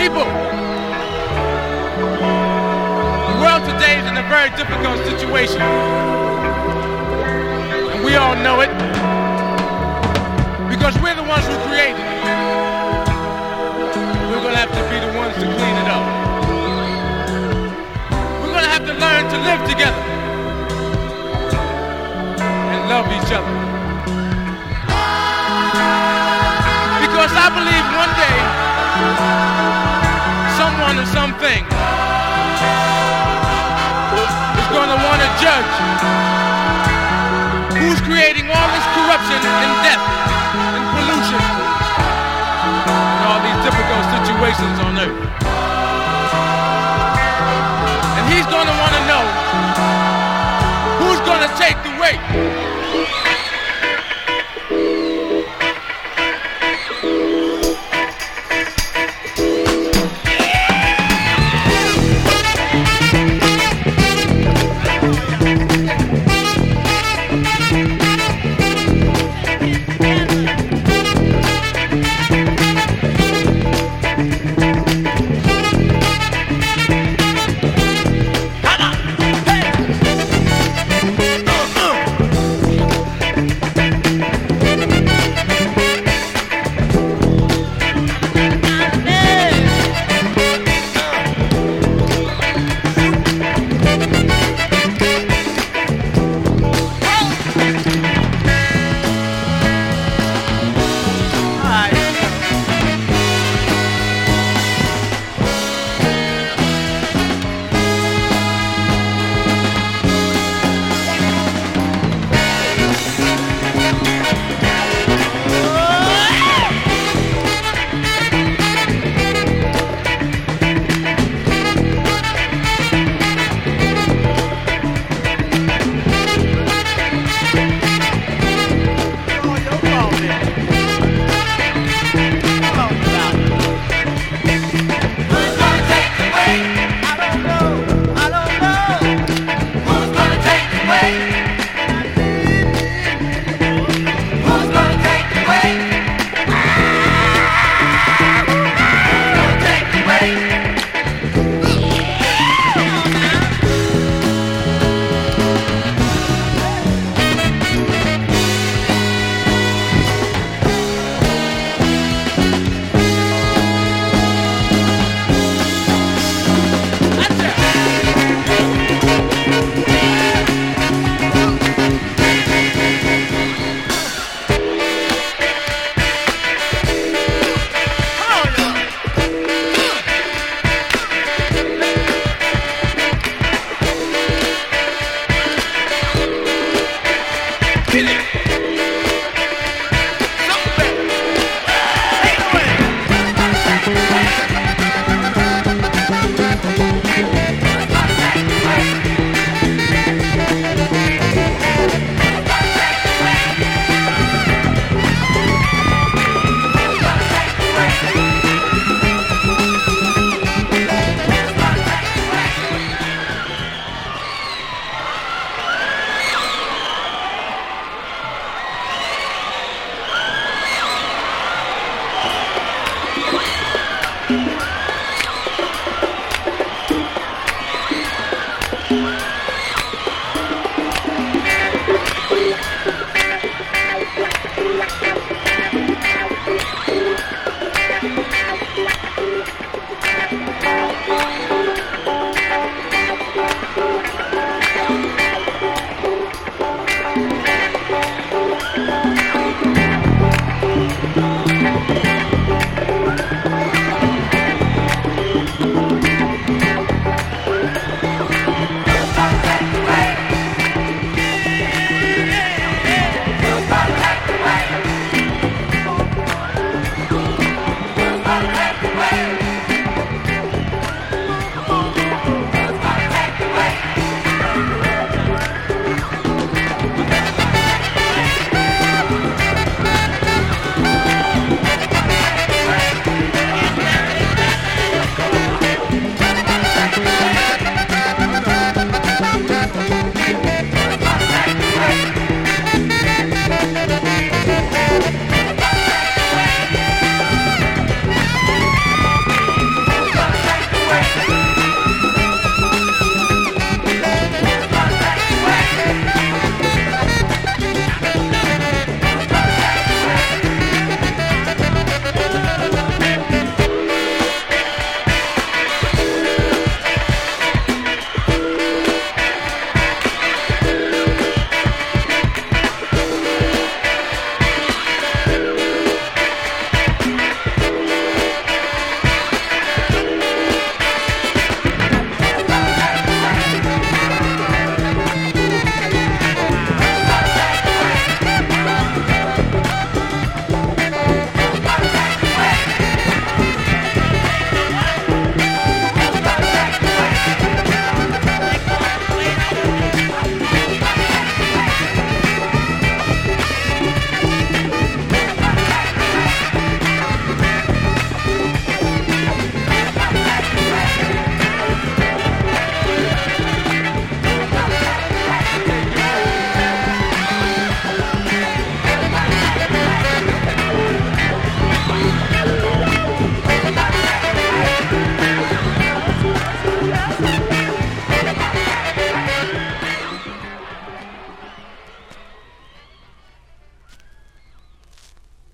people, the world today is in a very difficult situation. And we all know it because we're the ones who created it. We're going to have to be the ones to clean it up. We're going to have to learn to live together and love each other. Because I believe one day, someone or something is going to want to judge who's creating all this corruption and death and pollution and all these difficult situations on earth. And he's going to want to know who's going to take the weight